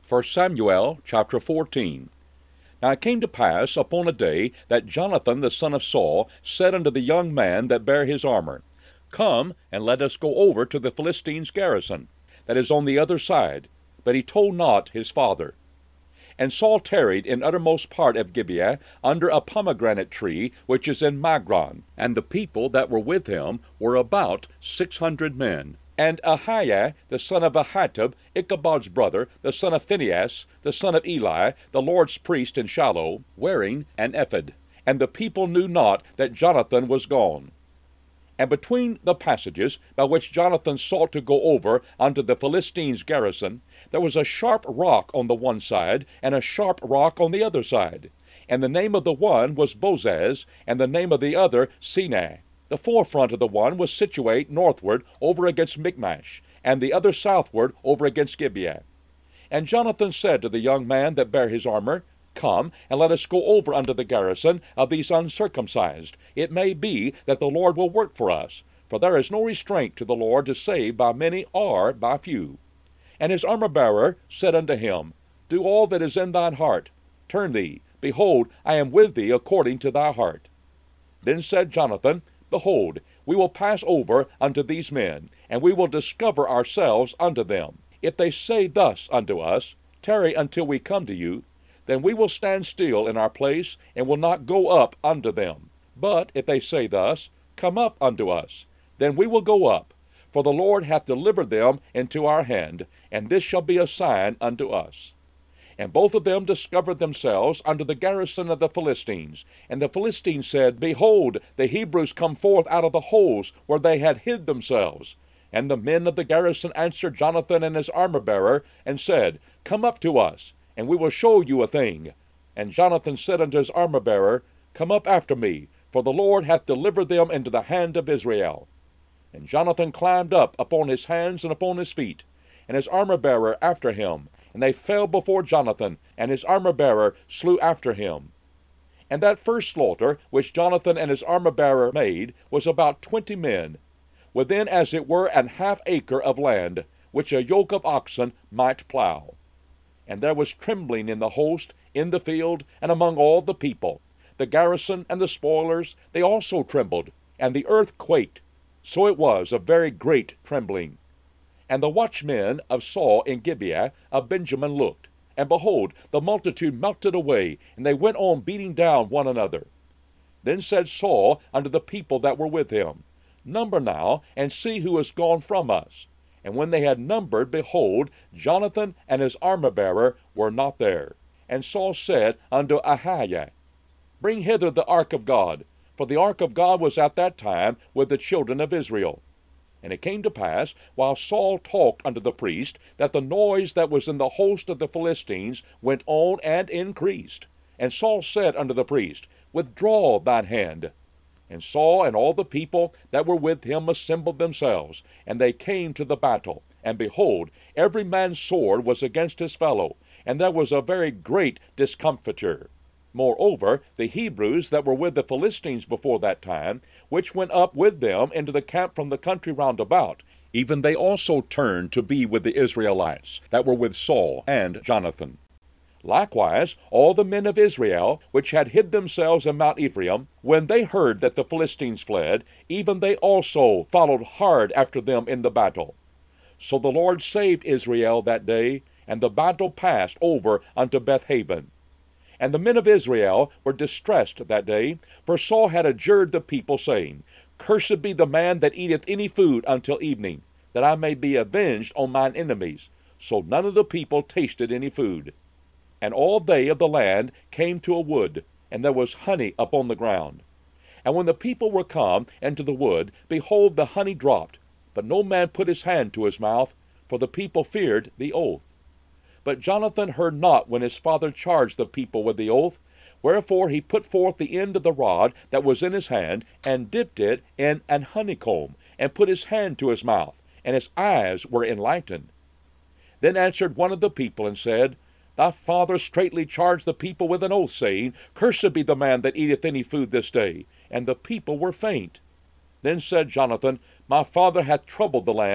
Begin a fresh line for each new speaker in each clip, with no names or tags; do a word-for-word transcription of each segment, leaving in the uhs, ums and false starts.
First Samuel chapter fourteen. Now it came to pass upon a day that Jonathan the son of Saul said unto the young man that bare his armor, Come, and let us go over to the Philistines' garrison, that is on the other side. But he told not his father. And Saul tarried in uttermost part of Gibeah, under a pomegranate tree, which is in Magron. And the people that were with him were about six hundred men. And Ahiah, the son of Ahitub, Ichabod's brother, the son of Phinehas, the son of Eli, the Lord's priest in Shiloh, wearing an ephod. And the people knew not that Jonathan was gone. And between the passages by which Jonathan sought to go over unto the Philistines' garrison, there was a sharp rock on the one side, and a sharp rock on the other side. And the name of the one was Bozez, and the name of the other Seneh. The forefront of the one was situate northward over against Michmash, and the other southward over against Gibeah. And Jonathan said to the young man that bare his armor, Come, and let us go over unto the garrison of these uncircumcised. It may be that the Lord will work for us, for there is no restraint to the Lord to save by many or by few. And his armor-bearer said unto him, Do all that is in thine heart. Turn thee, behold, I am with thee according to thy heart. Then said Jonathan, Behold, we will pass over unto these men, and we will discover ourselves unto them. If they say thus unto us, Tarry until we come to you, then we will stand still in our place, and will not go up unto them. But if they say thus, Come up unto us, then we will go up, for the Lord hath delivered them into our hand, and this shall be a sign unto us. And both of them discovered themselves unto the garrison of the Philistines. And the Philistines said, Behold, the Hebrews come forth out of the holes where they had hid themselves. And the men of the garrison answered Jonathan and his armor-bearer, and said, Come up to us, and we will show you a thing. And Jonathan said unto his armor-bearer, Come up after me, for the Lord hath delivered them into the hand of Israel. And Jonathan climbed up upon his hands and upon his feet, and his armor-bearer after him. And they fell before Jonathan, and his armor-bearer slew after him. And that first slaughter which Jonathan and his armor-bearer made was about twenty men, within as it were an half acre of land, which a yoke of oxen might plow. And there was trembling in the host, in the field, and among all the people. The garrison and the spoilers, they also trembled, and the earth quaked. So it was a very great trembling. And the watchmen of Saul in Gibeah of Benjamin looked, and behold, the multitude melted away, and they went on beating down one another. Then said Saul unto the people that were with him, Number now, and see who is gone from us. And when they had numbered, behold, Jonathan and his armor-bearer were not there. And Saul said unto Ahiah, Bring hither the ark of God, for the ark of God was at that time with the children of Israel. And it came to pass, while Saul talked unto the priest, that the noise that was in the host of the Philistines went on and increased. And Saul said unto the priest, Withdraw thine hand. And Saul and all the people that were with him assembled themselves, and they came to the battle. And behold, every man's sword was against his fellow, and there was a very great discomfiture. Moreover, the Hebrews that were with the Philistines before that time, which went up with them into the camp from the country round about, even they also turned to be with the Israelites that were with Saul and Jonathan. Likewise, all the men of Israel, which had hid themselves in Mount Ephraim, when they heard that the Philistines fled, even they also followed hard after them in the battle. So the Lord saved Israel that day, and the battle passed over unto Bethaven. And the men of Israel were distressed that day, for Saul had adjured the people, saying, Cursed be the man that eateth any food until evening, that I may be avenged on mine enemies. So none of the people tasted any food. And all they of the land came to a wood, and there was honey upon the ground. And when the people were come into the wood, behold, the honey dropped, but no man put his hand to his mouth, for the people feared the oath. But Jonathan heard not when his father charged the people with the oath, wherefore he put forth the end of the rod that was in his hand, and dipped it in an honeycomb, and put his hand to his mouth, and his eyes were enlightened. Then answered one of the people, and said, Thy father straitly charged the people with an oath, saying, Cursed be the man that eateth any food this day. And the people were faint. Then said Jonathan, My father hath troubled the land,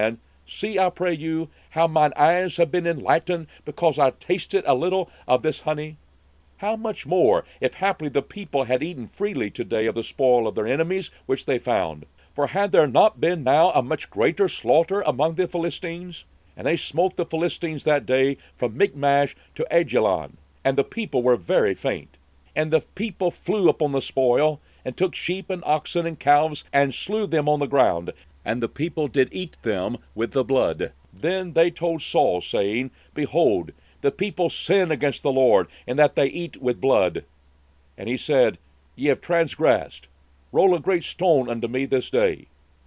See, I pray you, how mine eyes have been enlightened, because I tasted a little of this honey. How much more, if haply the people had eaten freely today of the spoil of their enemies, which they found? For had there not been now a much greater slaughter among the Philistines? And they smote the Philistines that day from Michmash to Aijalon, and the people were very faint. And the people flew upon the spoil, and took sheep and oxen and calves, and slew them on the ground, and the people did eat them with the blood. Then they told Saul, saying, Behold, the people sin against the Lord, in that they eat with blood. And he said, Ye have transgressed. Roll a great stone unto me this day.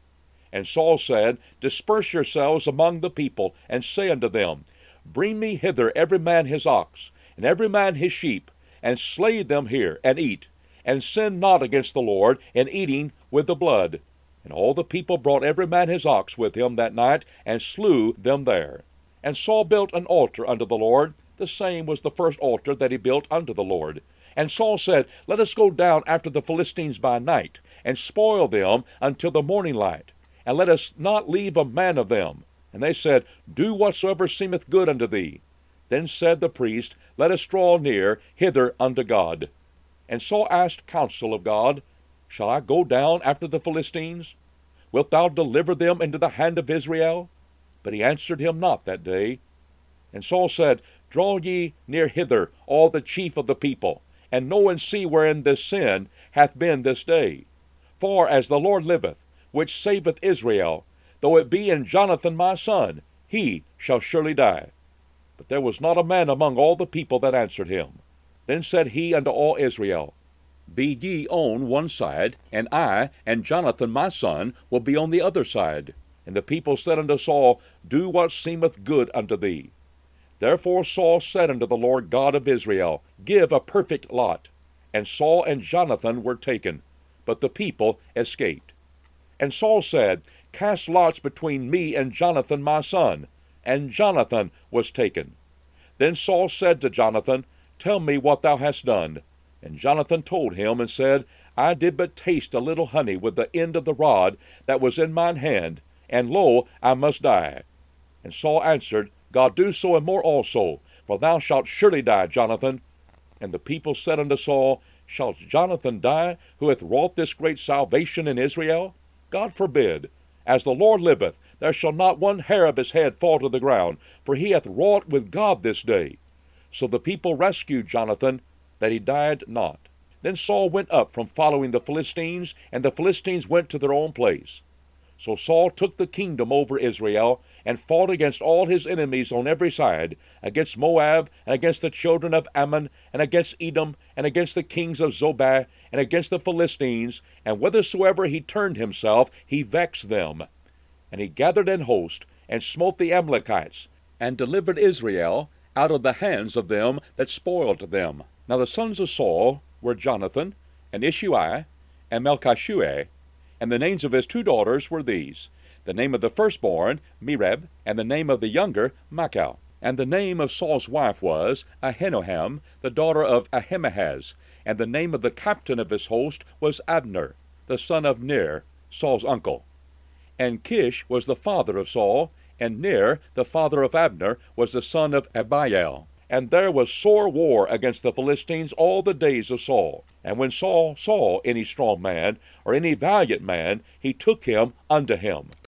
And Saul said, Disperse yourselves among the people, and say unto them, Bring me hither every man his ox, and every man his sheep, and slay them here, and eat, and sin not against the Lord in eating with the blood. And all the people brought every man his ox with him that night, and slew them there. And Saul built an altar unto the Lord. The same was the first altar that he built unto the Lord. And Saul said, Let us go down after the Philistines by night, and spoil them until the morning light, and let us not leave a man of them. And they said, Do whatsoever seemeth good unto thee. Then said the priest, Let us draw near hither unto God. And Saul asked counsel of God, Shall I go down after the Philistines? Wilt thou deliver them into the hand of Israel? But he answered him not that day. And Saul said, Draw ye near hither all the chief of the people, and know and see wherein this sin hath been this day. For as the Lord liveth, which saveth Israel, though it be in Jonathan my son, he shall surely die. But there was not a man among all the people that answered him. Then said he unto all Israel, Be ye on one side, and I and Jonathan my son will be on the other side. And the people said unto Saul, Do what seemeth good unto thee. Therefore Saul said unto the Lord God of Israel, Give a perfect lot. And Saul and Jonathan were taken, but the people escaped. And Saul said, Cast lots between me and Jonathan my son. And Jonathan was taken. Then Saul said to Jonathan, Tell me what thou hast done. And Jonathan told him, and said, I did but taste a little honey with the end of the rod that was in mine hand, and lo, I must die. And Saul answered, God do so and more also, for thou shalt surely die, Jonathan. And the people said unto Saul, Shall Jonathan die, who hath wrought this great salvation in Israel? God forbid. As the Lord liveth, there shall not one hair of his head fall to the ground, for he hath wrought with God this day. So the people rescued Jonathan, that he died not. Then Saul went up from following the Philistines, and the Philistines went to their own place. So Saul took the kingdom over Israel, and fought against all his enemies on every side, against Moab, and against the children of Ammon, and against Edom, and against the kings of Zobah, and against the Philistines, and whithersoever he turned himself, he vexed them. And he gathered an host, and smote the Amalekites, and delivered Israel out of the hands of them that spoiled them. Now the sons of Saul were Jonathan, and Ishui, and Melchishua, and the names of his two daughters were these, the name of the firstborn, Merab, and the name of the younger, Michal. And the name of Saul's wife was Ahinoam, the daughter of Ahimaaz, and the name of the captain of his host was Abner, the son of Ner, Saul's uncle. And Kish was the father of Saul, and Ner, the father of Abner, was the son of Abiel. And there was sore war against the Philistines all the days of Saul. And when Saul saw any strong man, or any valiant man, he took him unto him.